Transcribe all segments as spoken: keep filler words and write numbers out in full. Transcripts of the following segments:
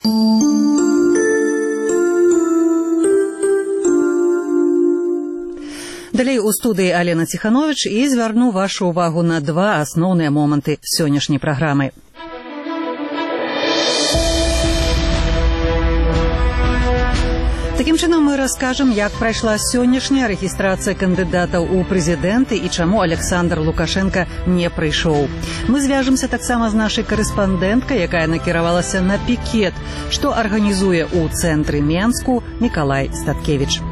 Далей у студыі Алена Ціханович і звярну вашу увагу на два асноўныя моманты сённяшняй праграмы. Такім чынам мы раскажам, як прайшла сённяшняя рэгістрацыя кандыдатаў у прэзідэнты і чаму Александр Лукашенко не прыйшоў. Мы звяжемся таксама з нашай карэспандэнткай, якая накіравалася на пікет, што арганізуе ў цэнтры Менску Мікалай Статкевіч.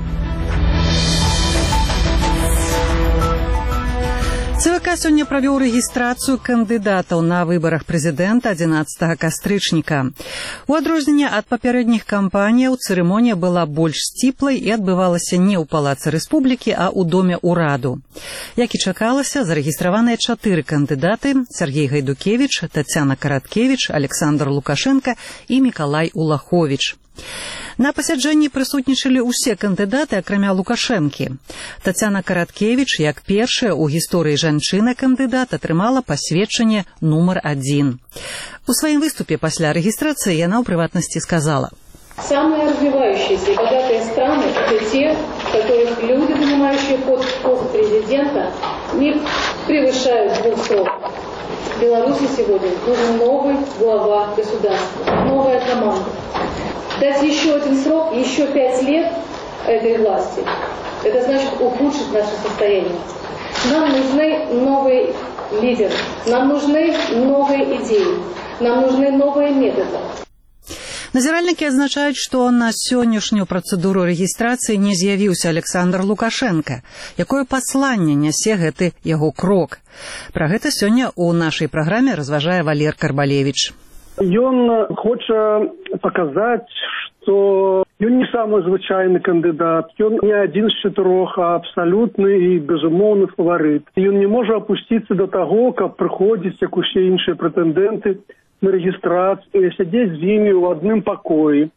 ЦВК сёння правёў рэгістрацыю кандыдатаў на выбарах прэзідэнта адзінаццатага кастрычніка. У адрозненне ад папярэдніх кампаніяў цырымонія была больш сціплай і адбывалася не ў Палацы Рэспублікі, а ў Доме ўраду. Як і чакалася, зарэгістраваныя чатыры кандыдаты: Сергей Гайдукевіч, Тацяна Караткевіч, Александр Лукашенко і Мікалай Улаховіч. На пасяджэнні прысутнічалі ўсе кандыдаты, акрамя Лукашэнкі. Тацяна Караткевіч, як першая ў гісторыі жанчына-кандыдат, атрымала пасведчанне нумар адзін. У сваім выступе пасля рэгістрацыі яна ў прыватнасці сказала: «Самые развивающиеся и богатые страны – это те, в которых люди, занимающие пост президента, не превышают двух сроков. В Беларуси сегодня нужен новый глава государства, новая команда. Дать еще один срок, еще пять лет этой власти, это значит ухудшить наше состояние. Нам нужны новые лидеры, нам нужны новые идеи, нам нужны новые методы». Назіральнікі адзначаюць, што на сённяшнюю працэдуру рэгістрацыі не з'явіўся Александр Лукашенко. Якое пасланне нясе гэты яго крок? Пра гэта сёння ў нашай праграме разважае Валер Карбалевіч. Ён хоча паказаць, што ён не самы звычайны кандыдат, ён не адзін з чатырох, а абсалютны і безумоўны фаварыт. Ён не можа апусціцца да таго, каб прыходзіць, як усе іншыя прэтэндэнты, на рэгістрацыю, сядзець з імі ў адным пакоі.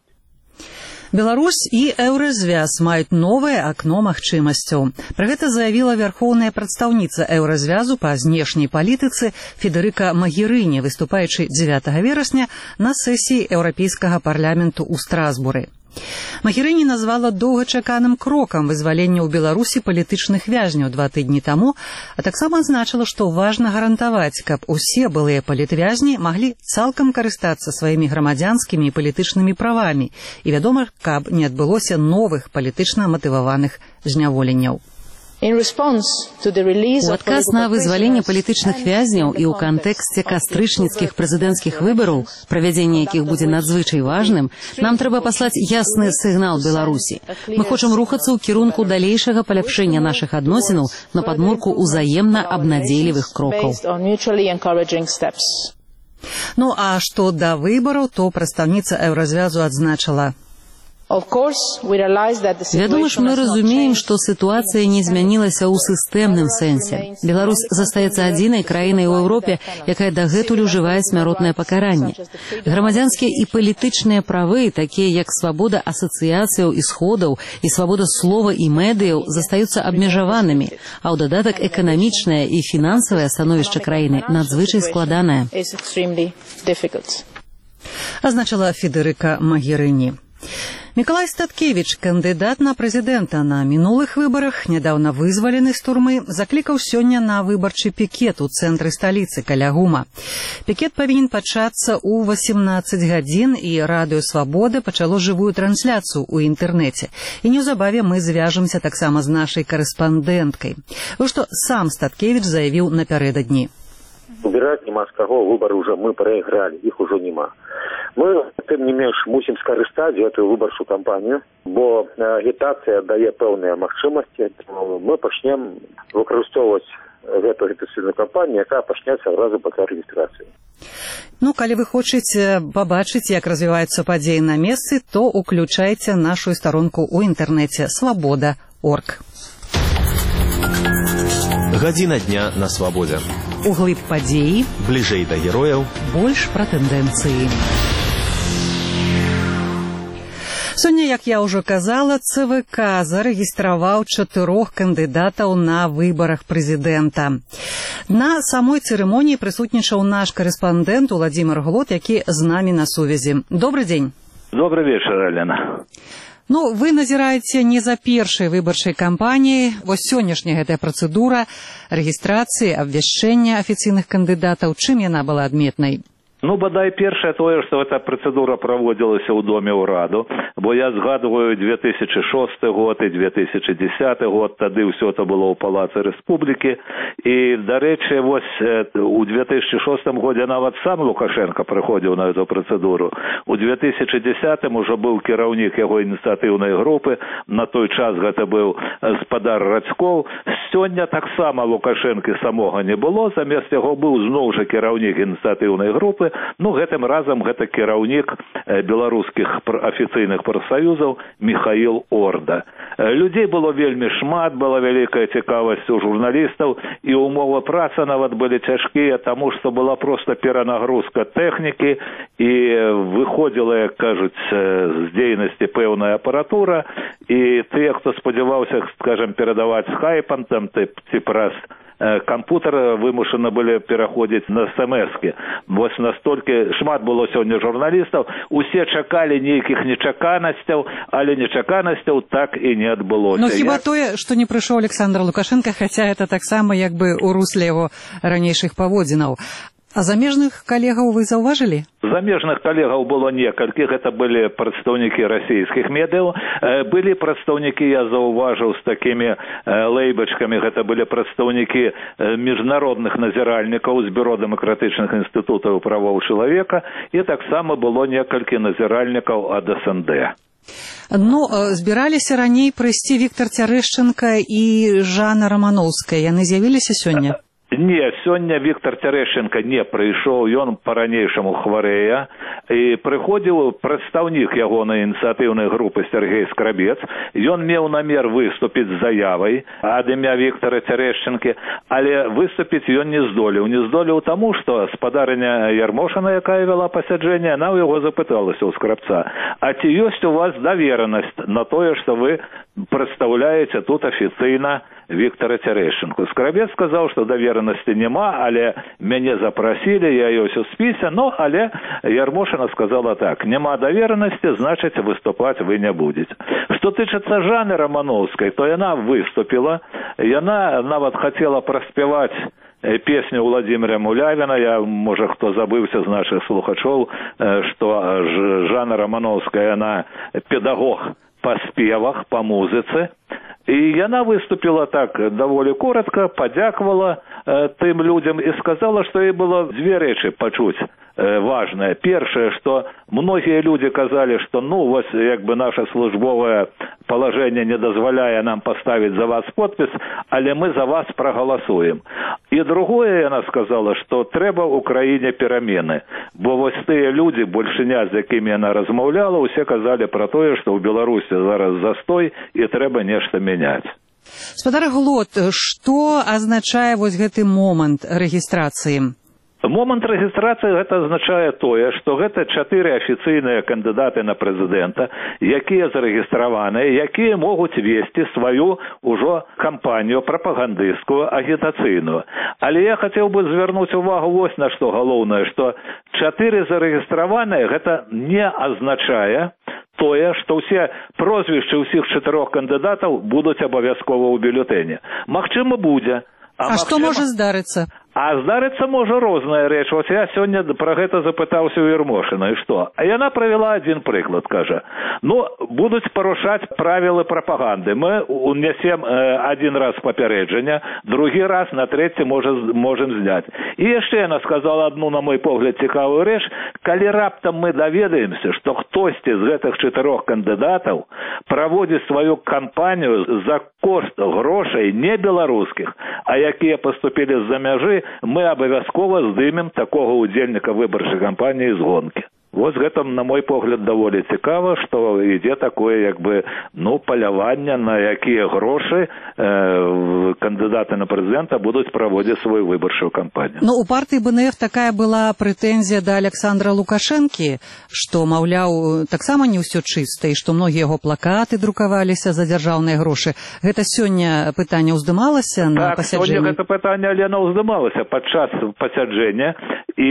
Беларусь і Еўразвяз маюць новае акно магчымасцяў. Пра гэта заявіла вярхоўная прадстаўніца Еўразвязу па знешняй палітыцы Федэрыка Магерыні, выступаючы дзевятага верасня на сесіі Еўрапейскага парламенту ў Страсбуры. Магерыні назвала доўгачаканым крокам вызвалення ў Беларусі палітычных вязняў два тыдні таму, а таксама адзначыла, што важна гарантаваць, каб усе былыя палітвязні маглі цалкам карыстацца сваімі грамадзянскімі і палітычнымі правамі і, вядома, каб не адбылося новых палітычна матываваных зняволенняў. У адказ на вызваленне палітычных вязняў і ў кантэксце кастрычніцкіх прэзідэнцкіх выбараў, правядзенне якіх будзе надзвычай важным, нам трэба паслаць ясны сігнал Беларусі. Мы хочам рухацца ў кірунку далейшага паляпшэння нашых адносінаў на падмурку ўзаемна абнадзейлівых крокаў. Ну а што да выбараў, то прадстаўніца Еўразвязу адзначыла: Вядома ж, мы разумеем, што сітуацыя не змянілася ў сістэмным сэнсе. Беларусь застаецца адзінай краінай у Еўропе, якая дагэтуль ужывае смяротнае пакаранне. Грамадзянскія і палітычныя правы, такія як свабода асацыяцыяў і сходаў і свабода слова і медыяў, застаюцца абмежаванымі, а ў дадатак эканамічнае і фінансавае становішча краіны надзвычай складанае. Азначыла Федэрыка Магерыні. Мікалай Статкевіч, кандыдат на прэзідэнта на мінулых выбарах, нядаўна вызвалены з турмы, заклікаў сёння на выбарчы пікет у цэнтры сталіцы каля ГУМа. Пікет павінен пачацца ў васемнаццаць гадзін, і радыё «Свабода» пачало жывую трансляцыю ў інтэрнэце. І неўзабаве мы звяжемся таксама з нашай карэспандэнткай. Вось што сам Статкевіч заявіў напярэдадні. Убирать нема з каго, выборы уже мы проиграли, их уже нема. Мы, тым не менш, мусім скарыстаць гэтую выбарчую кампанію, бо агітацыя дае пэўныя магчымасці. Мы пачнем выкарыстоўваць гэту агітацыйную кампанію, якая пачнецца адразу пасля рэгістрацыі. Ну, калі вы хочаце пабачыць, як развіваюцца падзеі на месцы, то уключайце нашу старонку ў інтэрнэце свабода крапка орг. Гадзіна дня на свабодзе. Углыб падзеі, бліжэй да герояў, больш пра тэндэнцыі. Сёння, як я ўжо казала, ЦВК зарэгістраваў чатырох кандыдатаў на выбарах прэзідэнта. На самой цырымоніі прысутнічаў наш карэспандэнт Уладзімир Глот, які з намі на сувязі. Добрый дзень. Добрый вечер, Алена. Ну, вы назираеце не за першай выбарчай кампаніяй. Вось сённяшняя гэтая працэдура рэгістрацыі, абвяшчэння афіцыйных кандыдатаў. Чым яна была адметнай? Ну, бадай першае тое, што эта працэдура праводзілася ў доме ўраду, бо я згадваю две тысячи шосты год і две тысячи десятый год, тады ўсё это было ў Палацы Рэспублікі, і, дарэчы, вось у две тысячи шостым годзе нават сам Лукашенко прыходзіў на эту працэдуру. У две тысячи десятым ужо быў кіраўнік яго ініцыятыўнай групы, на той час гэта быў гаспадар Радзькоў. Сёння таксама Лукашенко самога не было, замест яго быў зноў жа кіраўнік ініцыятыўнай групы. Ну, гэтым разам гэта кіраўнік беларускіх афіцыйных прафсаюзаў Михаил Орда. Людзей было вельмі шмат, была вялікая цікавасць у журналістаў, і умовы працы нават былі цяжкія, таму што была проста перанагрузка тэхнікі, і выходзіла, як кажуць, з дзейнасці пэўная апаратура, і тыя, хто спадзяваўся, скажам, перадаваць хайпам там ці праз кампутер, вымушаны былі пераходзіць на эс-эм-эскі. Вось настолькі шмат было сёння журналістаў, усе чакалі нейкіх нечаканасцяў, але нечаканасцяў так і не адбылося. Ну хіба Я... тое, што не прыйшоў Александр Лукашенко, хаця это таксама як бы ў русле яго ранейшых паводзінаў. А замежных калегаў вы заўважылі? Замежных калегаў было некалькі, гэта былі прадстаўнікі расійскіх медыяў, былі прадстаўнікі, я заўважыў, з такімі лейбачкамі, гэта былі прадстаўнікі міжнародных назіральнікаў з бюро дэмакратычных інстытутаў правоў чалавека, і таксама было некалькі назіральнікаў ад эс эн дэ. Ну, збіраліся раней прыйсці Віктор Цярэшчанка і Жанна Рамановская. Яны з'явіліся сёння? Не, сёння Віктор Цярэшчанка не прыйшоў, ён па-ранейшаму хварэе, і прыходзіў прадстаўнік ягонай ініцыятыўнай групы Сергей Скрабец. Ён меў намер выступіць з заявай ад імя Віктора Цярэшчанкі, але выступіць ён не здолеў. Не здолеў таму, што спадарыня Ярмошына, якая вяла пасяджэнне, она ў яго запыталася ў Скрабца: а ці ёсць у вас даверанасць на тое, што вы прадстаўляеце тут афіцыйна Віктора Цярэшчанку? Скрабец сказаў, што даверанасці няма, але мяне запрасілі, я ёсць у спісе, но але Ярмошына сказала так: няма даверанасці, значыць выступаць вы не будзеце. Што тычыцца Жанны Рамановскай, то яна выступіла, яна нават хацела праспяваць песню Владимира Мулявина. Я, можа, хто забыўся з нашых слухачоў, што Жанна Рамановская, она педагог па спевах, па музыцы. І яна выступила так даволі коротко, падзякавала э, тым людзям і сказала, што ей было дзве рэчы пачуць э, важнае. Першае, што многія людзі казалі, што ну вось як бы наша службовае палажэнне не дазваляе нам паставіць за вас подпіс, але мы за вас прагаласуем. І другое, яна сказала, што трэба ў краіне перамены, бо вось тыя людзі, большыня, з якімі яна размаўляла, усе казалі пра тое, што ў Беларусі зараз застой і трэба нешта мяняць. Спадар Глот, што азначае вось гэты момант рэгістрацыі? Момант рэгістрацыі гэта азначае тое, што гэта чатыры афіцыйныя кандыдаты на прэзідэнта, якія зарэгістраваныя, якія могуць весці сваю ўжо кампанію прапагандысцкую, агітацыйную. Але я хацеў бы звярнуць увагу вось на што галоўнае, што чатыры зарэгістраваныя гэта не азначае тое, што ўсе прозвішчы ўсіх чатырох кандыдатаў будуць абавязкова ў бюлетэне. Магчыма, будзе. А, а магчыма... што можа здарыцца? А здарыцца можа розная рэч. Вось я сёння пра гэта запытаўся ў Ярмошына. І што? А яна правяла адзін прыклад, кажа. Ну, будуць парушаць правілы прапаганды. Мы унесем э, адзін раз папярэджання, другі раз, на трэці можа, можем зняць. І яшчэ яна сказала адну, на мой погляд, цікавую рэч. Калі раптам мы даведаемся, што хтосьці з гэтых чатырох кандыдатаў праводзіць сваю кампанію за кошт грошай не беларускіх, а якія паступілі з-за мяжы, мы абавязкова здымем такога удзельніка выбарчай кампаніі з гонкі. Вось гэта, на мой погляд, даволі цікава, што ідзе такое, як бы, ну, паляванне на якія грошы э, кандидаты на президента будут проводить свою выборчую кампанию. Но у партии БНФ такая была претензия до Александра Лукашенки, что, маўляў, таксама не ўсё чыста, і што многія яго плакаты друкаваліся за дзяржаўныя грошы. Гэта сёння пытанне ўздымалася на так, пасяджэнні? Так, сёння гэта пытанне, але оно ўздымалася падчас пасяджэння, і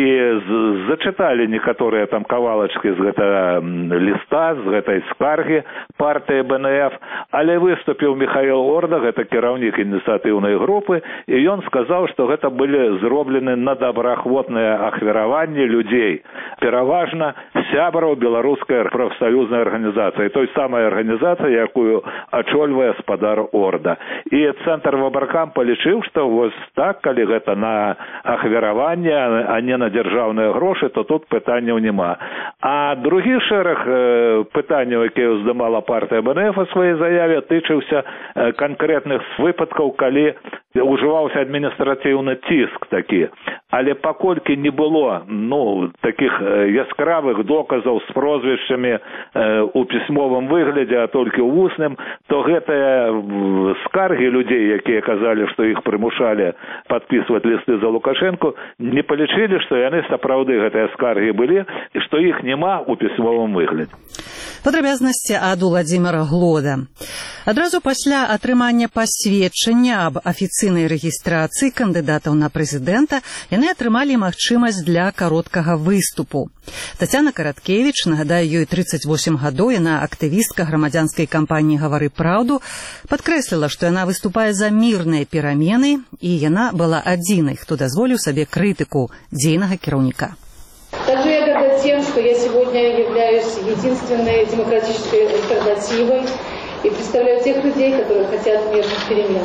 зачыталі некаторыя там кавалачкі з гэтага ліста, з гэтай скаргі партыі БНФ, але выступіў Михаил Орда, гэта кіраўнік ініцыятыўнай групы, і ён сказаў, што гэта былі зроблены на добраахвотныя ахвяраванні людзей, пераважна сябраў беларускай прафсаюзнай арганізацыі, той самай арганізацыі, якую ачольвае спадар Орда. І цэнтр Выбаркам палічыў, што вось так, калі гэта на ахвяраванне, а не на дзяржаўныя грошы, то тут пытанняў няма. А другі шэраг э, пытанняў, якія ўздымала партыя БНФ у сваёй заяве, тычыўся э, канкрэтных выпадкаў, калі ужываўся адміністратыўны ціск такі. Але паколькі не было ну, такіх э, яскравых доказаў з прозвішчамі э, у пісьмовым выглядзе, а толькі ў вусным, то гэтыя скаргі людзей, якія казалі, што іх прымушалі падпісваць лісты за Лукашенко, не палічылі, што яны сапраўды гэтыя скаргі былі, і што іх няма ў пісьмовым выглядзе. Падрабязнасці ад Уладзіміра Глода. Адразу пасля атрымання пасведчання аб афіцыйнай рэгістрацыі кандыдатаў на прэзідэнта яны атрымалі магчымасць для кароткага выступу. Тацяна Караткевіч, нагадаю, ёй тридцать восемь гадоў, яна актывістка грамадзянскай кампаніі «Гавары праўду», падкрэсліла, што яна выступае за мірныя перамены, і яна была адзінай, хто дазволіў сабе крытыку дзейнага кіраўніка. Также я горда тем, что я сегодня являюсь единственной демократической альтернативой и представляю тех людей, которые хотят мирных перемен.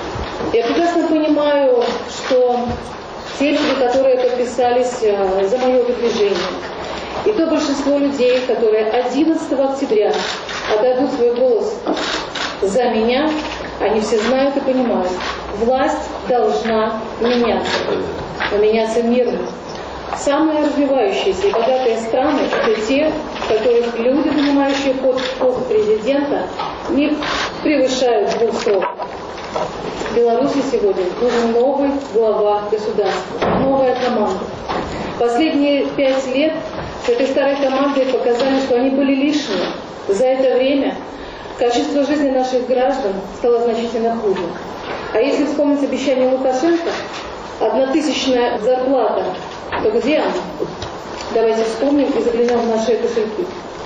Я прекрасно понимаю, что те люди, которые подписались за мое выдвижение, и то большинство людей, которые одиннадцатого октября отдадут свой голос за меня, они все знают и понимают, власть должна меняться, но меняться мирно. Самые развивающиеся и богатые страны – это те, в которых люди, занимающие пост президента, не превышают двух сроков. В Беларуси сегодня нужен новый глава государства, новая команда. Последние пять лет с этой старой командой показали, что они были лишние. За это время качество жизни наших граждан стало значительно хуже. А если вспомнить обещание Лукашенко, однотысячная зарплата, то где она? Давайте вспомним и заглянем в наши кошельки.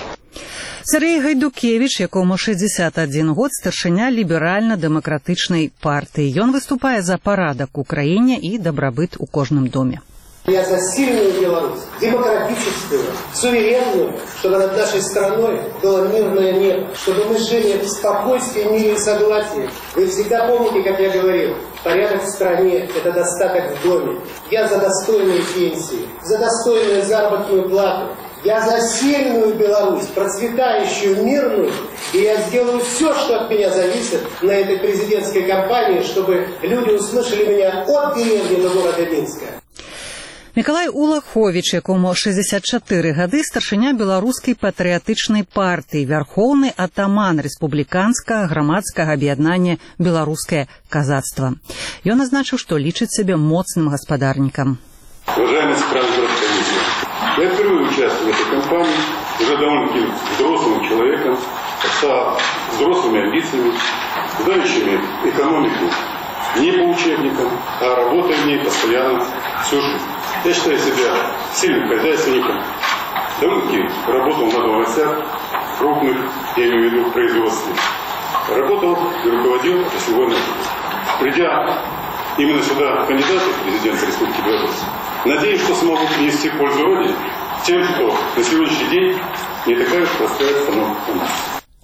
Сергей Гайдукевич, якому шестьдесят один год, старшыня ліберальна-дэмакратычнай партыі. Ён выступае за парадак у краіне і дабрабыт у кожным доме. Я за сильную Беларусь, демократическую, суверенную, чтобы над нашей страной было мирное небо, чтобы мы жили в спокойствии, мире и согласии. Вы всегда помните, как я говорил, порядок в стране – это достаток в доме. Я за достойные пенсии, за достойную заработную плату. Я за сильную Беларусь, процветающую, мирную, и я сделаю все, что от меня зависит на этой президентской кампании, чтобы люди услышали меня от деревни до города Минска. Миколай Улахович, якому шестьдесят четыре гады, старшыня беларускай патрыятычнай партыі, вярхоўны атаман рэспубліканскага грамадскага аб'яднання «Беларускае казацтва». Ён азначыў, што лічыць сябе моцным гаспадарнікам. Уважаемый справный комиссия, я впервые участвую в этой кампании, уже довольно-таки взрослым человеком, с взрослыми амбициями, знающими экономику не по учебникам, а работая в ней постоянно всю жизнь. Я считаю себя сильным хозяйственником, довольно-таки работал на новостях крупных, я имею в виду производстве. Работал и руководил отраслевой наукой. Придя именно сюда кандидаты в президенты Республики Беларусь, надеюсь, что смогу принести пользу Родине тем, кто на сегодняшний день не такая уж простая обстановка у нас.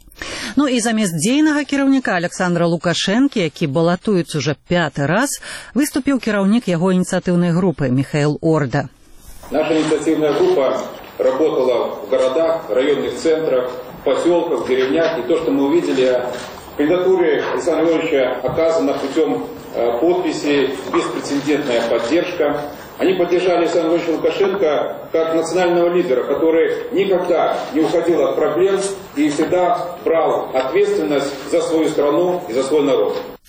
Ну і замест дзейнага кіраўніка Александра Лукашэнкі, які балатуецца уже пяты раз, выступіў кіраўнік яго ініцыятыўнай групы Михаил Орда. Наша инициативная группа работала в городах, районных центрах, поселках, деревнях. И то, что мы увидели о кандидатуре Александра Ивановича, оказана путем подписи, беспрецедентная поддержка. Они поддержали Александра Ивановича Лукашенко как национального лидера, который никогда не уходил от проблем и всегда брал ответственность за свою страну и за свой народ.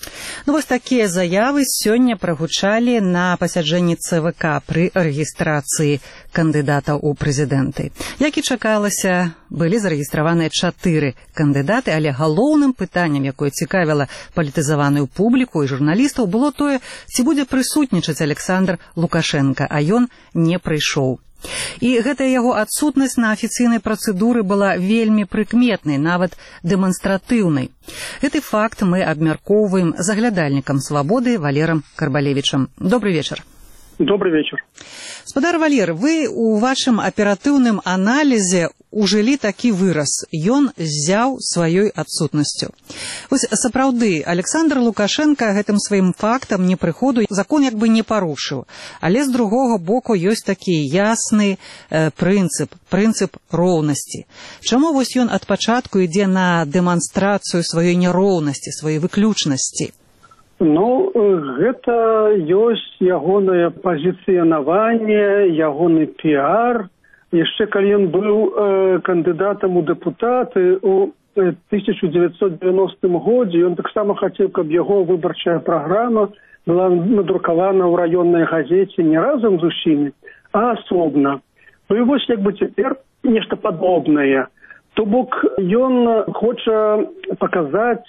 Ну, вось такія заявы сёння прагучалі на пасяджэнні ЦВК пры рэгістрацыі кандыдатаў у прэзідэнты. Як і чакалася, былі зарэгістраваныя чатыры кандыдаты, але галоўным пытаннем, якое цікавіла палітызаваную публіку і журналістаў, было тое, ці будзе прысутнічаць Александр Лукашенко, а ён не прыйшоў. І гэтая яго адсутнасць на афіцыйнай працэдуры была вельмі прыкметнай, нават дэманстратыўнай. Гэты факт мы абмяркоўваем з аглядальнікам «Свабоды» Валерам Карбалевічам. Добрый вечар. Добрый вечар. Спадар Валер, вы у вашым аператыўным аналізе ужылі такі выраз. Ён ззяў сваёй адсутнасцю. Вось сапраўды, Александр Лукашенко гэтым сваім фактам непрыходу закон як бы не парушыў. Але з другога боку ёсць такі ясны э, прынцып, прынцып роўнасці. Чаму вось ён ад пачатку ідзе на дэманстрацыю сваёй няроўнасці, сваёй выключнасці? Ну, гэта ёсць ягонае пазіцыянаванне, ягоны піар. Яшчэ калі ён быў э, кандыдатам у дэпутаты ў тысяча дзевяцьсот дзевяностым годзе, ён таксама хацеў, каб яго выбарчая праграма была надрукавана ў раённай газеце не разам з усімі, а асобна. Ну і вось як бы цяпер нешта падобнае. То бок ён хоча паказаць,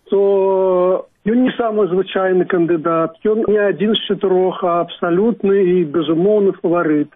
што ён не самы звычайны кандыдат, ён не адзін з чатырох, а абсалютны і безумоўны фаварыт.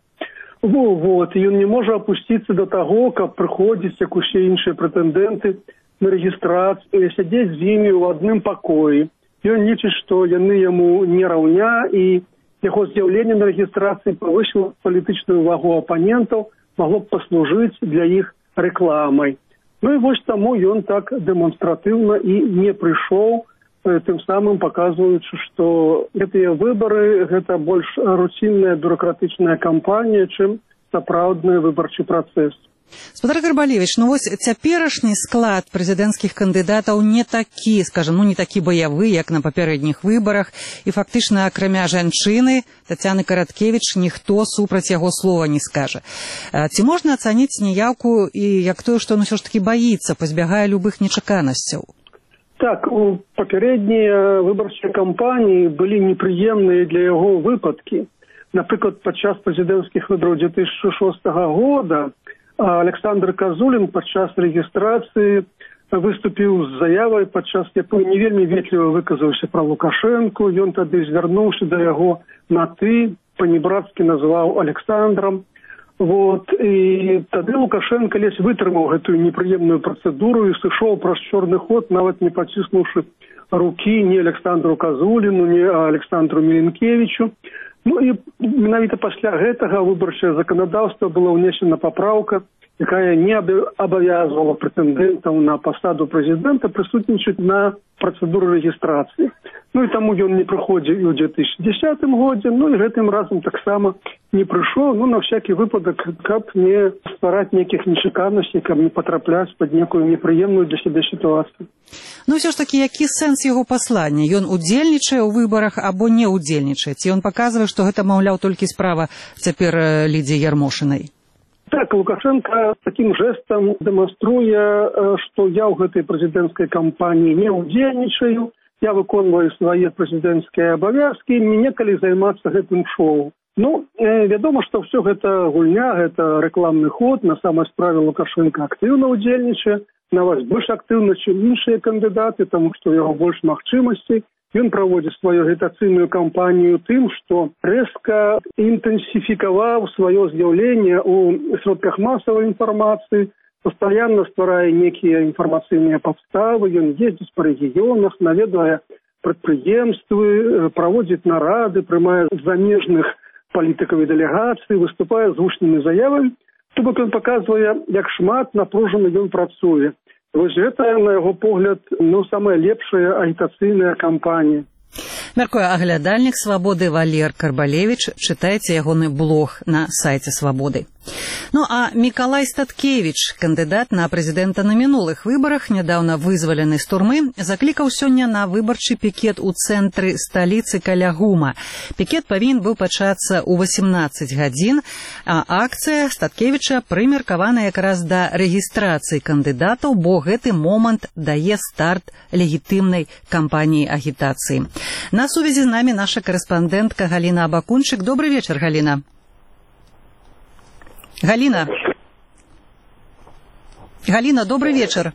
Вот, і ён не можа апусціцца да таго, каб прыходзіць, як усе іншыя прэтэндэнты, на рэгістрацыю, сядзець з імі ў адным пакоі. Ён лічыць, што яны яму не раўня, і яго з'яўленне на рэгістрацыі павысіла палітычную вагу апанентаў, магло б паслужыць для іх рэкламай. Ну і вось таму ён так дэманстратыўна і не прыйшоў, тым самым паказваючы, што гэтыя выбары гэта больш руцінная бюракратычная кампанія, чым сапраўдны выбарчы працэс. Спадар Карбалевіч, ну вось цяперашні склад прэзідэнцкіх кандыдатаў не такі, скажам, ну не такі баявы, як на папярэдніх выбарах, і фактычна акрамя жанчыны Тацяны Караткевіч ніхто супраць яго слова не скажа. Ці можна ацаніць неяўку і як тое, што ён усё ж такі баіцца, пазбягае любых нечаканасцяў? Так, у папярэднія выбарчыя кампаніі былі непрыемныя для яго выпадкі. Напрыклад, падчас прэзідэнцкіх выбараў две тысячи шостага года Александр Казулін падчас рэгістрацыі выступіў з заявай, падчас якой не вельмі ветліва выказаўся пра Лукашэнку. Ён тады, звярнуўшы да яго на «ты», па-небрацкі назваў Александрам. Вот, і тады Лукашенко ледзь вытрымаў гэтую непрыемную працэдуру і сышоў праз чорны ход, нават не паціснуўшы рукі ні Александру Казуліну, ні Александру Меленкевічу. Ну і менавіта пасля гэтага выбарчае заканадаўства была ўнесена папраўка, якая не абавязвала прэтэндэнтаў на пасаду прэзідэнта прысутнічаць на працэдуры рэгістрацыі. Ну і таму ён не прыходзіў і ў две тысячи дзесятым годзе, ну і гэтым разам таксама не прыйшоў, ну на всякі выпадак, каб не ствараць нейкіх нечаканасцей, каб не патрапляць пад некую непрыемную для сябе сітуацыю. Ну ўсё ж такі, які сэнс яго паслання? Ён удзельнічае ў выбарах або не удзельнічае? Ці ён паказвае, што гэта, маўляў, толькі справа цяпер Лідзіі Ярмошынай? Так, Лукашенко таким жестом дэманструе, што я ў гэтай прэзідэнцкай кампаніі не удзельнічаю, я выконваю свае прэзідэнцкія абавязкі, мне некалі займацца гэтым шоу. Ну, э, вядома, што ўсё гэта гульня, гэта рэкламны ход, на самай справе Лукашенко актыўна удзельнічае, нават больш актыўна, чым іншыя кандыдаты, таму што ў яго больш магчымасцей. Ён праводзіць сваю агітацыйную кампанію тым, што рэзка інтэнсіфікаваў сваё з'яўленне ў сродках масавай інфармацыі, пастаянна стварае некія інфармацыйныя падставы, ён ездзіць па рэгіёнах, наведвае прадпрыемствы, праводзіць нарады, прымае замежных палітыкаў і дэлегацый, выступае з гучнымі заявамі. То бок ён паказвае, як шмат напружана ён працуе. Вось гэта, на яго погляд, ну, самая лепшая агітацыйная кампанія. Мяркуе аглядальнік «Свабоды» Валер Карбалевіч. Чытайце ягоны блог на сайце «Свабоды». Ну а Миколай Статкевич, кандыдат на прэзідэнта на мінулых выбарах, нядаўна вызвалены з турмы, заклікаў сёння на выбарчы пікет у цэнтры сталіцы каля ГУМа. Пікет павінен быў пачацца ў восемнаццаць гадзін, а акцыя Статкевіча прымеркавана якраз да рэгістрацыі кандыдатаў, бо гэты момант дае старт легітымнай кампаніі агітацыі. На сувязі з намі наша корэспандэнтка Галіна Абакунчык. Добрый вечер, Галіна. Галина. Галина, добрый вечер.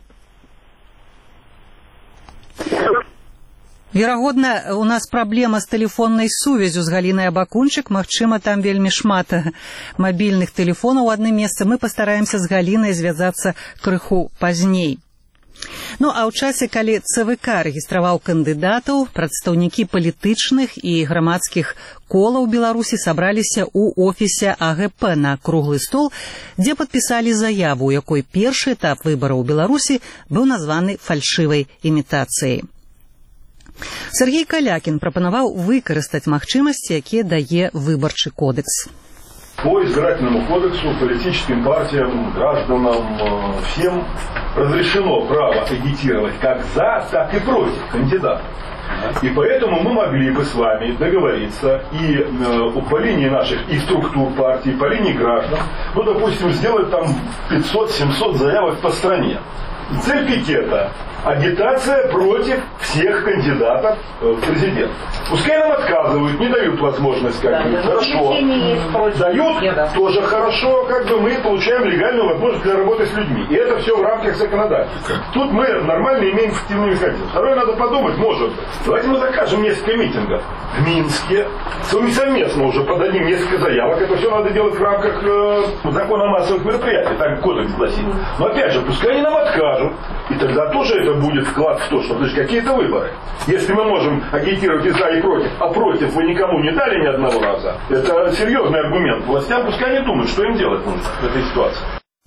Верагодна, у нас праблема з тэлефоннай сувязю з Галінай Абакунчык. Магчыма, там вельмі шмат мабільных тэлефонаў у адным месцы. Мы пастараемся з Галінай звязацца крыху пазней. Ну, а ў часе, калі ЦВК рэгістраваў кандыдатаў, прадстаўнікі палітычных і грамадскіх колаў Беларусі сабраліся ў офісе АГП на круглы стол, дзе падпісалі заяву, у якой першы этап выбараў у Беларусі быў названы фальшывай імітацыяй. Сергей Калякін прапанаваў выкарыстаць магчымасці, якія дае выбарчы кодекс. По избирательному кодексу политическим партиям, гражданам, всем разрешено право агитировать как за, так и против кандидата. И поэтому мы могли бы с вами договориться и э, по линии наших и структур партий, по линии граждан, ну, допустим, сделать там пятьсот-семьсот заявок по стране. Цель пикета – агитация против всех кандидатов в президент. Пускай нам отказывают, не дают возможность, как бы, да, хорошо. Дают, да. Тоже хорошо, как бы мы получаем легальную возможность для работы с людьми. И это все в рамках законодательства. Тут мы нормально имеем эффективную механизм. Второе, надо подумать, может быть. Давайте мы закажем несколько митингов в Минске. Мы совместно уже подадим несколько заявок. Это все надо делать в рамках э, закона о массовых мероприятиях. Так кодекс гласит. Но опять же, пускай они нам откажут. И тогда тоже это будет вклад в то, что значит, какие-то выборы. Если мы можем агитировать и за, и против, а против вы никому не дали ни одного раза, это серьезный аргумент. Властям пускай не думают, что им делать нужно в этой ситуации.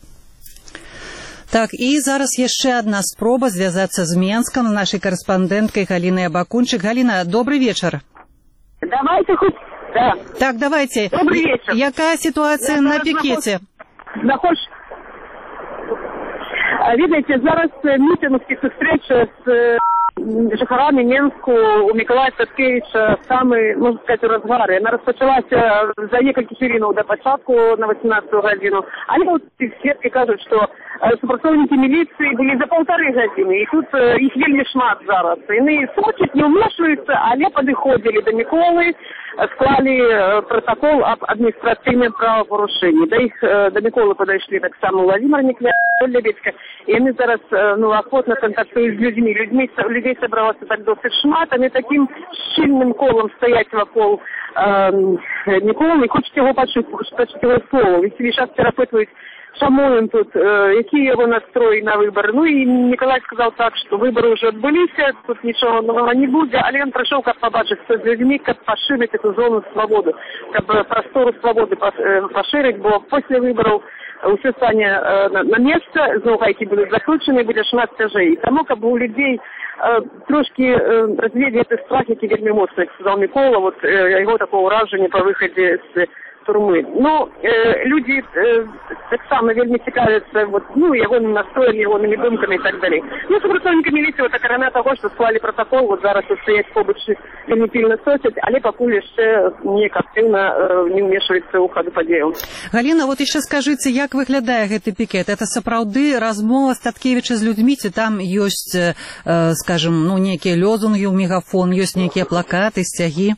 Так, і зараз яшчэ адна спроба звязацца з Менскам з нашай корэспандэнткай Галінай Абакунчык. Галіна, добрый вечер. Давайте хоть... Да. Так, давайте. Добрый вечер. Якая ситуация на пикете? Нахож... Видите, зараз мітинговські зустрічі з жихарами Менську у Миколая Статкевича саме, можна сказати, розгари. Вона розпочалася за некілька хвилин до початку на восемнадцату годину. Але от свідки кажуть, що супрацовники міліції були за полтори години, і тут їх вельми шмат зараз. Вони хочуть, не вмішуються, але підходили до Миколи, склали протокол об адміністративному правопорушенні. До їх, до Миколи підійшли так само Владимир Николаевич, Лебедька, і вони зараз, ну, охотно контактують з людьми. Людьми, людей собралося так досить шмат, вони таким щільним колом стоять вокруг е, Миколи, і хочуть його почути, хочуть його слово. Веселі зараз перепитують, чому він тут, е, які його настрої на вибори. Ну і Миколай сказав так, що вибори вже відбулися, тут нічого нового не буде, але він прийшов, як побачити з людьми, як поширити цю зону свободи, як простору свободи поширити, бо після виборів усе стане э, на, на место, знову, які будуть заключені, буде шмат тяжей. Тому, как бы у людей э, трошки э, развеяли этот страх, який вельми моцний, як сказав Микола, вот, э, його такого ураження по виході з турми. Ну, э, люди э, так само вельми цікавляться, вот, ну, його настроєм, його думками і так далі. Ну, супрацовники міліції, вот, окремя того, що склали протокол, вот зараз тут стоять побач вельми пільно сосять, але поки ще ніяк активно э, не вмішується у ходу подій. Галіна, вот еще скажите, як выглядае гэты пікет? Это сапраўды размова Статкевича з людьми, ці там ёсць, э, скажем, ну, некие лозунги у мегафон, ёсць некие плакаты, сцяги?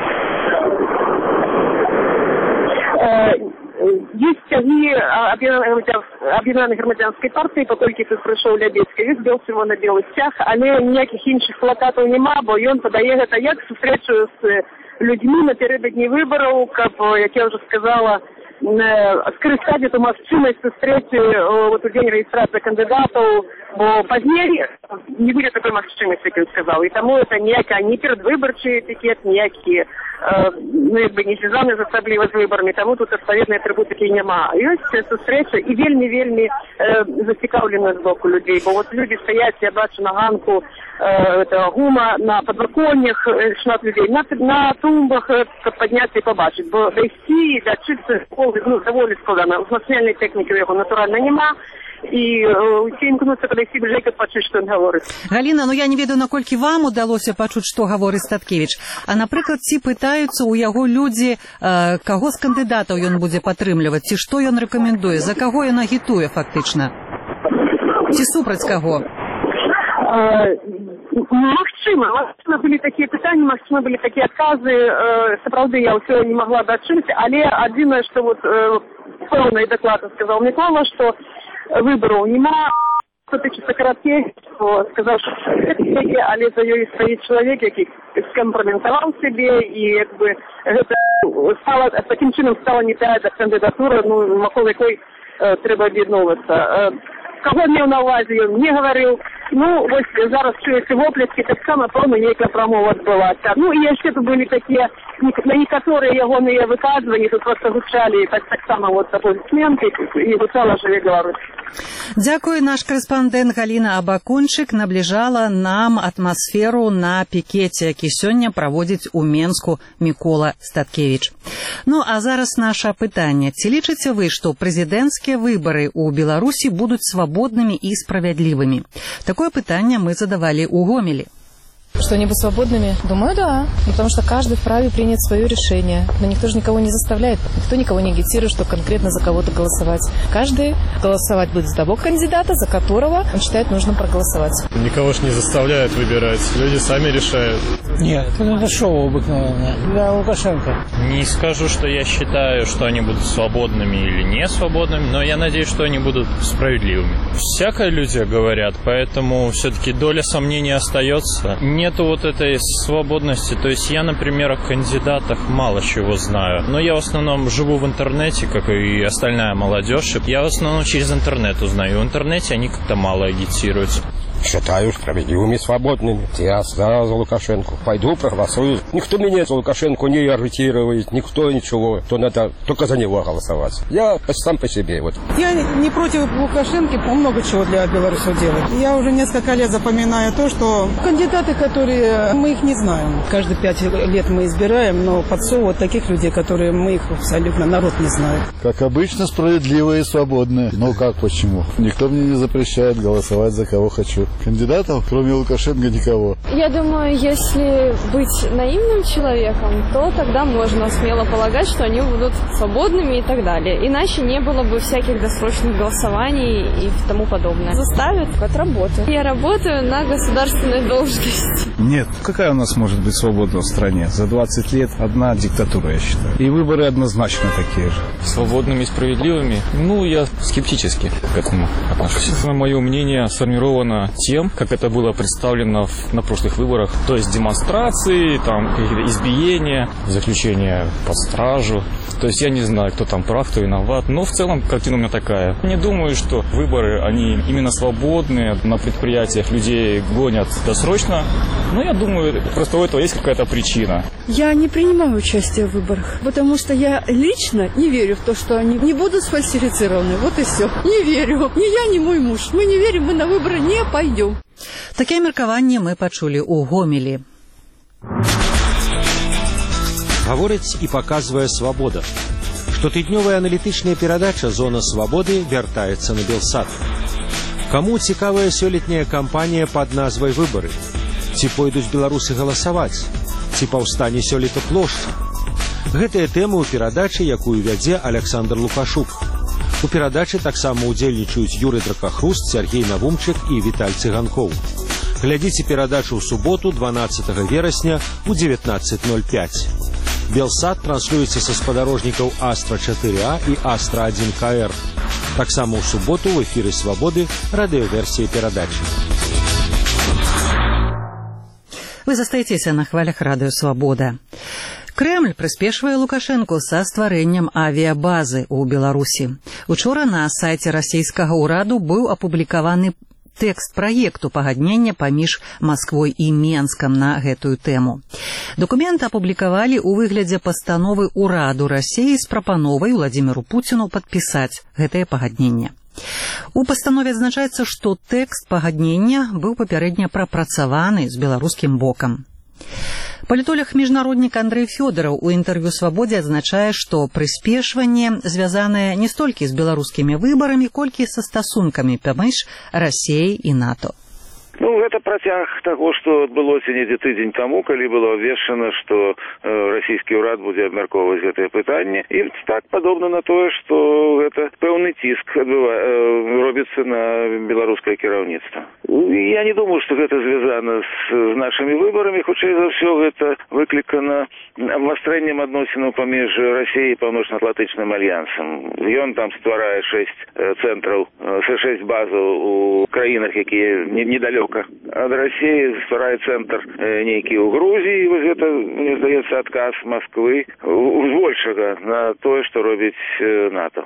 Есть стяги об'єднаної громадянської партії, потільки тут прийшов Лябецький, він збив всього на білий стяг, але ніяких інших плакатів нема, бо він подає це як зустрічу з людьми напередодні виборів, як я вже сказала, скористати эту можливість зустріти вот у день реєстрації кандидатів Бо пазней не будзе такой магчымасці, як ён сказаў. І таму это ніякі не перадвыбарчы этикет, ніякі э, ну, як бы не звязаны асабліва з выбарамі, таму тут адпаведнай атрыбутыкі няма. Ёсць сустрэча і вельмі-вельмі э, зацікаўлена з боку людзей. Бо вот людзі стаяць, я бачу на ганку э, это, гума, на падваконнях э, шмат людзей, на, на тумбах, э, каб падняцца і пабачыць. Бо дайсці, дачыцца ну, даволі складана. Узмацняльнай тэхнікі ў яго натуральна няма. І усе імкнуцца падайсці бліжэй, каб пачуць, што ён гаворыць. Галіна, ну я не ведаю, наколькі вам удалося пачуць, што гаворыць Статкевіч. А, напрыклад, ці пытаюцца ў яго людзі, э, каго з кандыдатаў ён будзе падтрымліваць, ці што ён рэкамендуе, за каго ён агітуе фактычна? Ці супраць каго? Магчыма, магчыма былі такія пытанні, магчыма былі такія адказы, э, сапраўды я ўсё не магла дачуць, але адзінае, што вот э, пэўна і дакладна сказаў Мікола, што выбораў няма, што тычыцца Караткевіча, сказаў, што але за ёй стаіць чалавек, які скампраметаваў сябе, і як бы гэта стала, такім чынам стала не тая кандыдатура, ну, вакол якой э, трэба аб'ядноўвацца. Э, каго меў на ўвазе, ён не гаварыў. Ну, вось зараз чуюцца воплескі, таксама, пэўна, нейкая прамова адбылася. Ну, і яшчэ тут былі такія, на некаторыя ягоныя выказванні, тут проста гучалі так, таксама вот аплодисменты, і гучала «Жыве Беларусь». Дзякуй, наш корэспандэнт Галіна Абакунчык набліжала нам атмасферу на пікеце, які сёння праводзіць у Менску Мікола Статкевіч. Ну, а зараз наша пытанне. Ці лічыце вы, што прэзідэнцкія выбары ў Беларусі будуць свабоднымі і справядлівымі? Такое пытанне мы задавали у Гомелі. Что они будут свободными? Думаю, да. Потому что каждый вправе принять свое решение. Но никто же никого не заставляет. Никто никого не агитирует, что конкретно за кого-то голосовать. Каждый голосовать будет за того кандидата, за которого он считает нужным проголосовать. Никого же не заставляют выбирать. Люди сами решают. Нет, это шоу обыкновенное. Для Лукашенко. Не скажу, что я считаю, что они будут свободными или не свободными, но я надеюсь, что они будут справедливыми. Всякое люди говорят, поэтому все-таки доля сомнений остается. Нету вот этой свободности. То есть я, например, о кандидатах мало чего знаю. Но я в основном живу в интернете, как и остальная молодежь. Я в основном через интернет узнаю. В интернете они как-то мало агитируют. Считаю справедливыми, свободными. Я за Лукашенко. Пойду проголосую. Никто меня за Лукашенко не агитирует, никто ничего. То надо только за него голосовать. Я сам по себе. Вот. Я не против Лукашенко, он много чего для Беларуси делает. Я уже несколько лет запоминаю то, что кандидаты, которые мы их не знаем. Каждые пять лет мы избираем, но подсовывают таких людей, которые мы их абсолютно народ не знает. Как обычно, справедливые и свободные. Ну как, почему? Никто мне не запрещает голосовать за кого хочу. Кандидатов, кроме Лукашенко, никого. Я думаю, если быть наивным человеком, то тогда можно смело полагать, что они будут свободными и так далее. Иначе не было бы всяких досрочных голосований и тому подобное. Заставят от работы. Я работаю на государственной должности. Нет. Какая у нас может быть свобода в стране? За двадцать лет одна диктатура, я считаю. И выборы однозначно такие же. Свободными и справедливыми? Ну, я скептически к этому отношусь. Мое мнение сформировано тем, как это было представлено в, на прошлых выборах, то есть демонстрации, там какие-то избиения, заключение под стражу. То есть я не знаю, кто там прав, кто виноват, но в целом картина у меня такая. Не думаю, что выборы, они именно свободные, на предприятиях людей гонят досрочно, но я думаю, просто у этого есть какая-то причина. Я не принимаю участие в выборах, потому что я лично не верю в то, что они не будут сфальсифицированы. Вот и все. Не верю. Ни я, ни мой муж. Мы не верим, мы на выборы не пойдем. Такие меркаванні мы пачулі ў Гомелі. Гаворыць і паказвае свабода. Штотыднёвая аналітычная перадача «Зона свабоды» вяртаецца на Белсат. Каму цікавая сёлетняя кампанія пад назвай «Выбары»? Ці пойдуць беларусы галасаваць? Ці паўстане сёлета плошча? Гэтыя тэмы ў перадачы, якую вядзе Александр Лукашук. У перадачы таксама ўдзельнічаюць Юрый Дракахруст, Сергей Навумчык і Віталь Цыганкоў. Глядзіце перадачу ў суботу, дванаццатага верасня у дзевятнаццаць ноль пяць. Белсат транслюецца са спадарожнікаў Астра чатыры А і Астра адзін К Р. Таксама ў суботу ў эфіры «Свабоды» радыёверсія перадачы. Вы застаецеся на хвалях радыё «Свабода». Кремль прыспешвае Лукашэнку са стварэннем авіябазы ў Беларусі. Учора на сайце расійскага ўраду быў апублікаваны тэкст праекту пагаднення паміж Масквой і Менскам на гэтую тэму. Документ апублікавалі ў выглядзе пастановы ўраду Расіі з прапановай Владзіміру Пуціну падпісаць гэтае пагадненне. У пастанове адзначаецца, што тэкст пагаднення быў папярэдне прапрацаваны з беларускім бокам. Палітолог-міжнароднік Андрэй Фёдараў у інтэрв'ю «Свабодзе» адзначае, што прыспешванне звязанае не столькі з беларускімі выбарамі, колькі са стасункамі паміж Расіяй і НАТО. Ну, гэта працяг таго, што адбылося недзе тыдзень таму, калі было абвешчана, што э, расійскі ўрад будзе абмяркоўваць гэтае пытанне. І так падобна на тое, што гэта пэўны ціск адбыва, э, робіцца на беларускае кіраўніцтва. Я не думаю, што гэта звязана з, з нашымі выбарамі, хутчэй за ўсё гэта выклікана абвастрэннем адносінаў паміж Расіяй і Паўночна-Атлантычным альянсам. Ён там стварае шэсць э, цэнтраў, э, шэсць базаў у краінах, якія недалёка ад Расіі, стварае цэнтр э, нейкі ў Грузіі. І вось гэта, мне здаецца, адказ Масквы збольшага на тое, што робіць э, НАТО.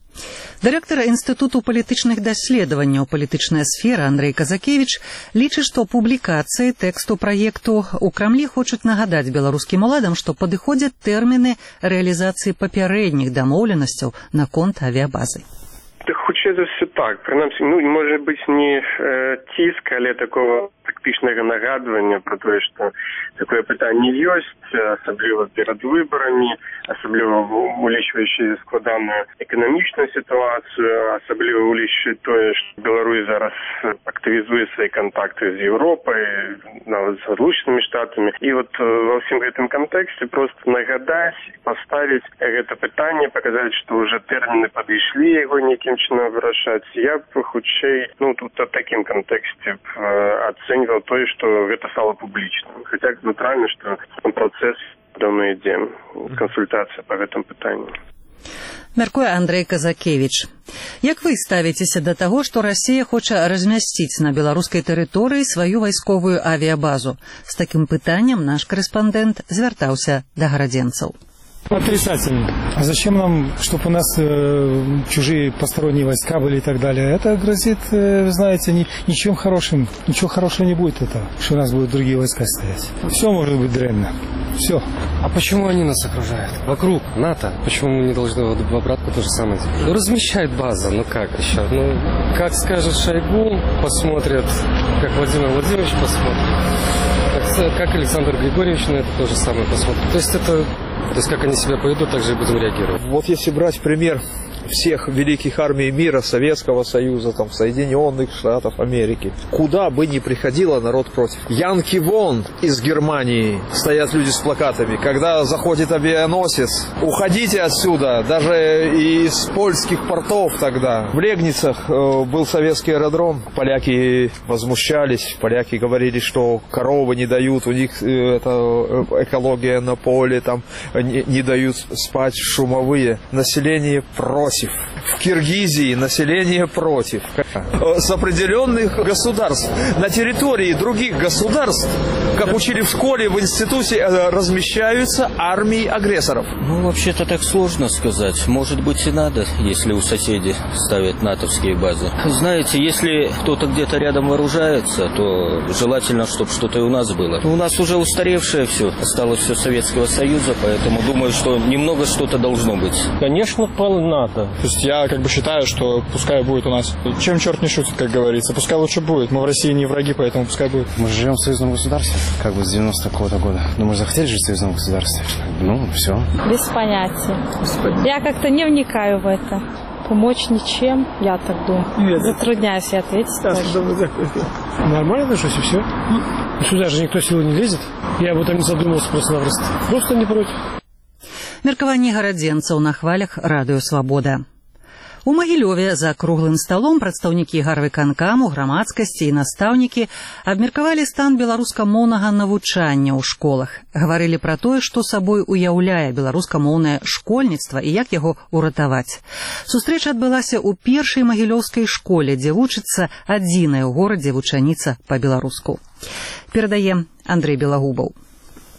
Дырэктар Інстытуту палітычных даследаванняў «Палітычная сфера» Андрэй Казакевіч лічыць, што публікацыі тэксту праекту ў Крамлі хочуць нагадаць беларускім уладам, што падыходзяць тэрміны рэалізацыі папярэдніх дамоўленасцяў наконт авіабазы. Хутчэй за ўсё так. Прынамсі, ну, можа быць не э, ціск, але такого тактычнага нагадвання пра тое, што такое пытанне ёсць, асабліва перад выбарамі, асабліва улічваючы складаную эканамічную сітуацыю, асабліва улічваючы тое, што Беларусь зараз актывізуе свае кантакты з Еўропай, нават з Злучанымі Штатамі. І вот ва ўсім гэтым кантэксце проста нагадаць, паставіць гэта пытанне, паказаць, што ўжо тэрміны падышлі яго нейкім чынам вырашаць. Я б хутчэй, ну, тут в такім кантэксце ацэньваў тое, што гэта стала публічным. Хаця натуральна, што працэс даўно ідзе, кансультацыя па гэтым пытанні. Мяркуе Андрэй Казакевіч. Як вы ставіцеся да таго, што Расія хоча размясціць на беларускай тэрыторыі сваю вайсковую авіябазу? З такім пытаннем наш корэспандэнт звяртаўся да гарадзенцаў. Отрицательно. А зачем нам, чтобы у нас э, чужие посторонние войска были и так далее? Это грозит, э, знаете, ни, ничем хорошим. Ничего хорошего не будет этого, что у нас будут другие войска стоять. Все может быть дрянно. Все. А почему они нас окружают? Вокруг НАТО. Почему мы не должны в обратку то же самое делать? Ну, размещает база, ну как еще? Ну, как скажет Шойгу, посмотрят, как Владимир Владимирович посмотрит, как, как Александр Григорьевич на это то же самое посмотрит. То есть это... То есть, как они себя поведут, так же и будем реагировать. Вот если брать пример всех великих армий мира, Советского Союза, там, Соединенных Штатов Америки, куда бы ни приходило, народ против. Янки вон из Германии, стоят люди с плакатами. Когда заходит авианосец, уходите отсюда, даже из польских портов тогда. В Легницах э, был советский аэродром, поляки возмущались, поляки говорили, что коровы не дают, у них э, это, экология на поле, там не, не дают спать, шумовые. Население против. В Киргизии население против. С определенных государств. На территории других государств, как учили в школе, в институте, размещаются армии агрессоров. Ну, вообще-то так сложно сказать. Может быть и надо, если у соседей ставят натовские базы. Знаете, если кто-то где-то рядом вооружается, то желательно, чтобы что-то и у нас было. У нас уже устаревшее все, осталось все Советского Союза, поэтому думаю, что немного что-то должно быть. Конечно, по НАТО. То есть я как бы считаю, что пускай будет у нас. Чем черт не шутит, как говорится. Пускай лучше будет. Мы в России не враги, поэтому пускай будет. Мы живем в союзном государстве, как бы с девяносто какого-то года. Ну, мы захотели жить в союзном государстве. Ну, все. Без понятия. Господи. Я как-то не вникаю в это. Помочь ничем, я так думаю. Нет. Затрудняюсь я ответить. Да, нормально отношусь, и все. Сюда же никто силой не лезет. Я об этом не задумывался просто-напросто. Просто не против. Меркаванне гарадзенцаў на хвалях радыё «Свабода». У Магілёве за круглым сталом прадстаўнікі гарвыканкаму, грамадскасці і настаўнікі абмеркавалі стан беларускамоўнага навучання ў школах. Гаварылі пра тое, што сабой уяўляе беларускамоўнае школьніцтва і як яго ўратаваць. Сустрэча адбылася ў першай магілёўскай школе, дзе вучыцца адзіная ў горадзе вучаніца па-беларуску. Перадае Андрэй Белагубаў.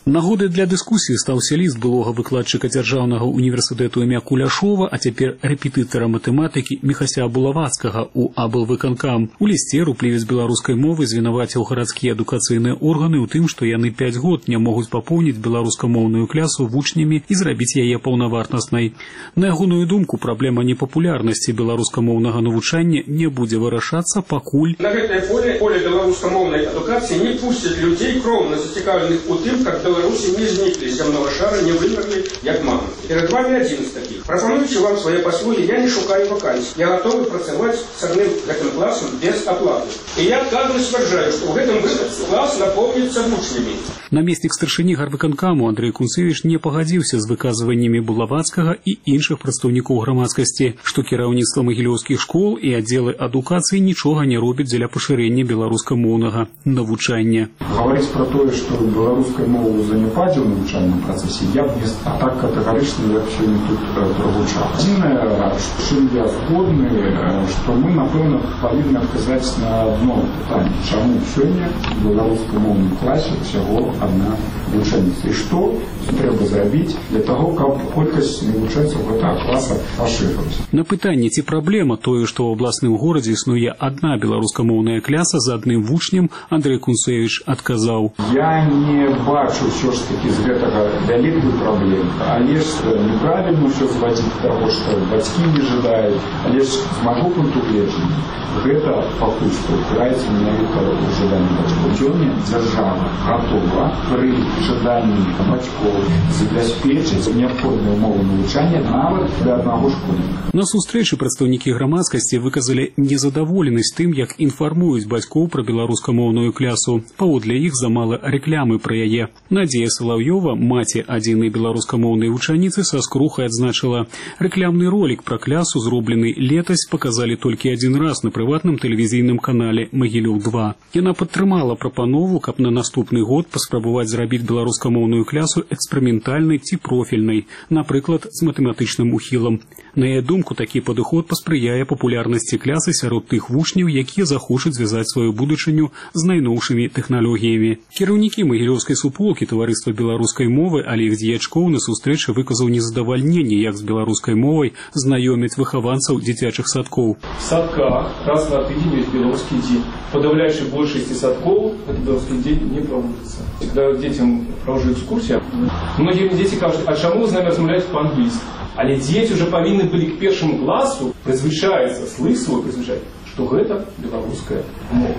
Нагодай для дыскусіі стаўся ліст былога выкладчыка дзяржаўнага універсітэту імя Куляшова, а цяпер рэпетытара матэматыкі Міхася Булавацкага у аблвыканкам. У лісце руплівец беларускай мовы звінаваціў гарадскія адукацыйныя органы ў тым, што яны пяць год не могуць папоўніць беларускамоўную клясу вучнямі і зрабіць яе паўнавартаснай. На ягоную думку, праблема непапулярнасці беларускамоўнага навучання не будзе вырашацца, пакуль на гэтае поле поле беларускамоўнай адукацыі не пусцяць людзей кроўна зацікаўленых у тым, каб Беларуси не зниклі з зямного шара, не вымерлі, як мамы. Перед вами один из таких. Пропонуючи вам свои послуги, я не шукаю вакансий. Я готовы працаваць с одним гэтым классом без оплаты. И я кадры сцвярджаю, что в этом выпадке класс наполнится вучнямі. Намеснік старшыні гарвыканкаму Андрэй Кунцевіч не пагадзіўся з выказваннямі Булавацкага і іншых прадстаўнікоў грамадскасці, што кіраўніцтва магілёўскіх школ і аддзелы адукацыі нічога не робяць дзеля пашырэння беларускамоўнага навучання. Гаварыць пра тое, што беларуская мова ў занепадзе ў навучальным працэсе, я б не стаў. Так катэгарычна я сёння тут прагучаў. Адзінае, з чым я згодны, што мы, напэўна, павінны адказаць на одно пытанне. Чаму сёння у беларускамоўным класе ўсяго одна вучаніца? І што трэба зрабіць для таго, каб колькасць навучэнцаў гэтага класа пашырылася? На пытанне, ці праблема тое, што ў абласным горадзе існуе одна беларускамоўная кляса з адным вучнем, Андрэй Кунцевіч адказаў: Я не бачу ўсё ж такі з гэтага вялікую праблему. Але ж неправільна ўсё зводзіць да таго, што бацькі не жадаюць. Але ж з майго пункту гледжання гэта пакуль што ўпіраецца менавіта ў жаданні бацькоў. Сёння дзяржава гатова пры жаданні бацькоў забяспечыць неабходныя ўмовы навучання нават для аднаго школьніка. На сустрэчы прадстаўнікі грамадскасці выказалі незадаволенасць тым, як інфармуюць бацькоў пра беларускамоўную клясу. Паводле іх замала рэклямы пра яе. Надзея Салаўёва, маці адзінай беларускамоўнай вучаніцы, са скрухай адзначыла: рэклямны ролік пра клясу, зроблены летась, паказалі толькі адзін раз на прыватным тэлевізійным канале Магілёў два. Яна падтрымала прапанову, каб на наступны год паспрабаваць зрабіць беларускамоўную клясу эксперыментальнай ці профільнай, напрыклад, з матэматычным ухілам. На яе думку, такі падыход паспрыяе папулярнасці клясы сярод тых вучняў, якія захочуць звязаць сваю будучыню з найноўшымі тэхналогіямі. Кіраўнікі магілёўскай суполкі таварыства беларускай мовы Алег Д'ячкоў на сустрэчы выказаў незадавальненне, як з беларускай мовай знаёміць выхаванцаў дзіцячых садкоў. В садках раз на тыдзень есть белорусский день. Подавляющей большасці садков этот белорусский день не проводится. Когда детям провожу экскурсию, многие дети кажут: а чему вы с нами размовляете по-английски? Але дети уже повинны были к первому классу призвычаиться, слых свой призвычать, что это белорусская мова.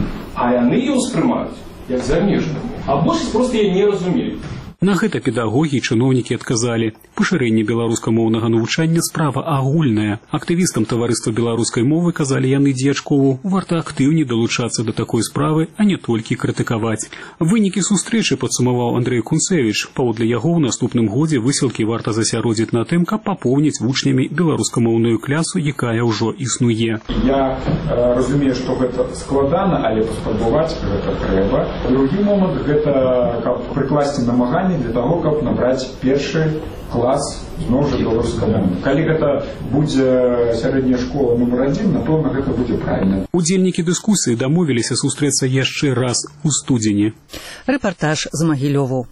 А они ее воспринимают как замежную. А большасць просто ее не разумеют. На гэта педагогі і чыноўнікі адказалі: пашырэнне беларускамоўнага навучання справа агульная. Актывістам таварыства беларускай мовы, казалі яны Д'ячкову, варта актыўней далучацца да такой справы, а не толькі крытыкаваць. Вынікі сустрэчы падсумаваў Андрэй Кунцевіч. Паводле яго ў наступным годзе высілкі варта засяродзіць на тым, каб папоўніць вучнямі беларускамоўную клясу, якая ўжо існуе. Я э, разумею, што гэта складана, але паспрабаваць гэта трэба. Другі момант гэта каб прыкласці намаганне для того, каб набраць першы клас зноў жа беларускамоўны. Калі гэта будзе сярэдняя школа нумар адзін, напэўна, гэта будзе правільна. Удзельнікі дыскусіі дамовіліся сустрэцца яшчэ раз у студзені. Рэпартаж з Магілёву.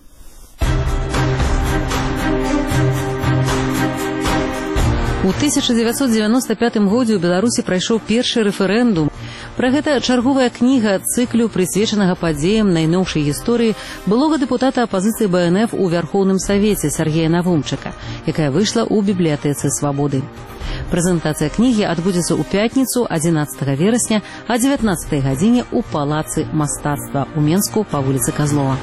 У тысяча дзевяцьсот дзевяноста пятым годзе ў Беларусі прайшоў першы рэферэндум. Пра гэта чарговая кніга цыклю, прысвечанага падзеям найноўшай гісторыі былога дэпутата апазіцыі Бэ Эн Эф у Вярхоўным Савеце Сергея Навумчыка, якая выйшла ў бібліятэцы Свабоды. Прэзентацыя кнігі адбудзецца ў пятніцу адзінаццатага верасня а дзевятнаццатай гадзіне ў Палацы мастацтва ў Менску па вуліцы Казлова.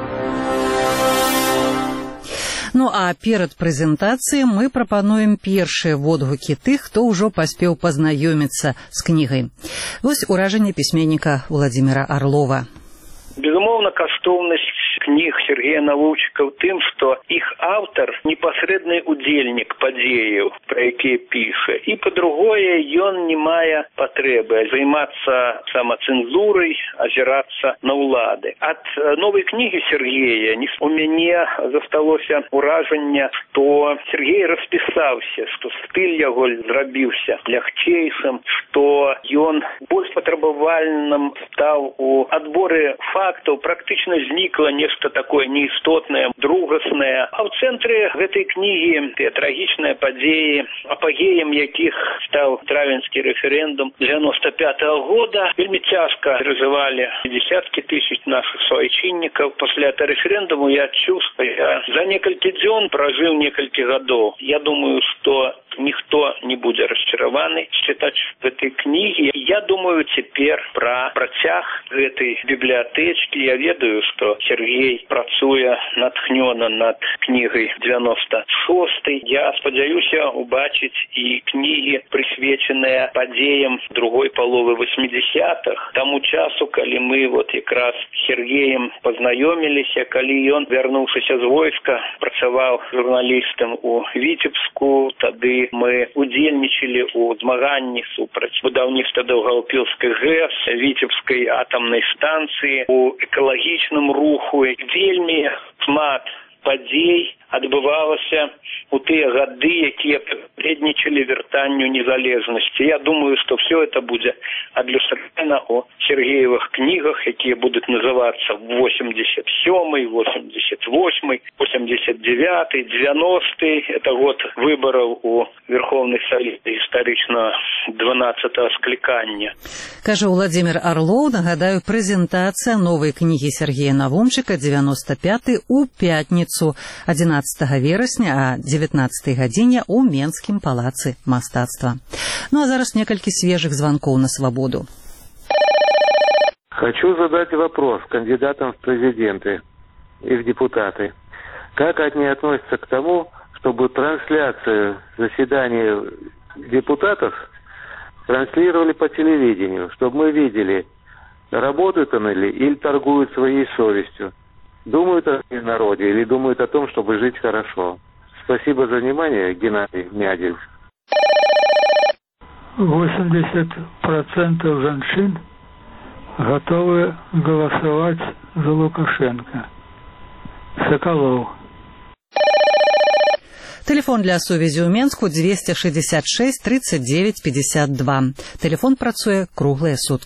Ну а перад прэзентацыяй мы прапануем першыя водгукі тых, хто ўжо паспеў пазнаёміцца з кнігай. Вось уражанне пісьменніка Владзіміра Арлова. Безумоўна, каштоўнасць кніг Сергея Навумчыка ў тым, што іх аўтар непасрэдны удзельнік падзеяў, пра якія піша. І па-другое, ён не мае патрэбы займацца самацэнзурай, азірацца на ўлады. Ад новай кнігі Сергея у мяне засталося ўражанне, што Сергей распісаўся, што стыль яго зрабіўся лягчэйшым, што ён больш патрабавальным стаў у адборы фактаў, практычна знікла нешта нешта такое неістотнае, другаснае. А ў цэнтры гэтай кнігі тыя трагічныя падзеі, апагеем якіх стаў травеньскі рэферэндум девяносто пятого года. Вельмі цяжка перажывалі десяткі тысяч наших суайчыннікаў. Пасля этого рэферэндуму я адчуў, што я за некалькі дзён пражыў некалькі гадоў. Я думаю, што ніхто не будзе расчараваны чытаць гэтай кнігі. Я думаю цяпер пра працяг гэтай бібліятэчкі. Я ведаю, што Сергей працуе натхнёна над кнігай девяносто шостой. Я спадзяюся убачыць і кнігі, прысвечаныя падзеям другой паловы восьмидесятых, таму часу, калі мы вот якраз з Сергеем пазнаёміліся, калі ён, вярнуўшыся з войска, працаваў журналістам у Віцебску. Тады мы удзельнічалі ў змаганні супраць будаўніцтва Даўгавпілскай ГЭС, Віцебскай атамнай станцыі, у экалагічным руху. Вельмі шмат падзей адбывалася у тыя гады, якія папярэднічалі вяртанню незалежнасці. Я думаю, што все это будзе адлюстравана ў Сергеевых кнігах, якія будуць называцца восемьдесят сёмый, восемьдесят восьмый, восемьдесят девятый, девяностый. Это год выбораў у Верховный Совет гістарычнага дванаццатага склікання. Кажа Владимир Орлов. Нагадаю, прэзентацыя новай кнігі Сергея Навумчыка девяносто пятый у пятніцу адзінаццатага верасня о дзевятнаццатай гадзіне ў Менскім палацы мастацтва. Ну а зараз некалькі свежых звонков на свободу. Хочу задать вопрос кандидатам в президенты и в депутаты. Как они относятся к тому, чтобы трансляцию заседания депутатов транслировали по телевидению, чтобы мы видели, работают они или торгуют своей совестью, думают о народе или думают о том, чтобы жить хорошо. Спасибо за внимание, Геннадий Мядель. восемьдесят процентов женщин готовы голосовать за Лукашенко. Соколов. Телефон для сувязі ў Менску двести шестьдесят шесть тридцать девять пятьдесят два. Телефон працуе круглыя суткі.